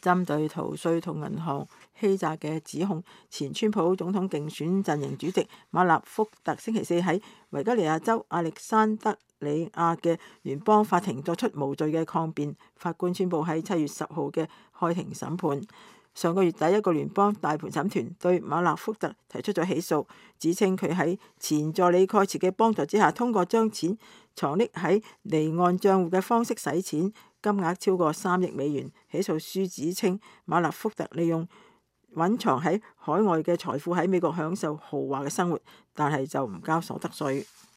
針對逃稅同銀行欺詐嘅指控，前川普總統競選陣營主席馬納福特星期四喺維吉尼亞州亞歷山德里亞嘅聯邦法庭作出無罪嘅抗辯，法官宣布喺7月10號嘅開庭審判。上個月底，一個聯邦大陪審團對馬納福特提出咗起訴，指稱佢喺前助理蓋茨嘅幫助之下，通過將錢藏匿喺離岸帳戶嘅方式洗錢，金額超過3億美元。起訴書指稱馬納福特利用隱藏喺海外嘅財富喺美國享受豪華嘅生活，但係就唔交所得稅。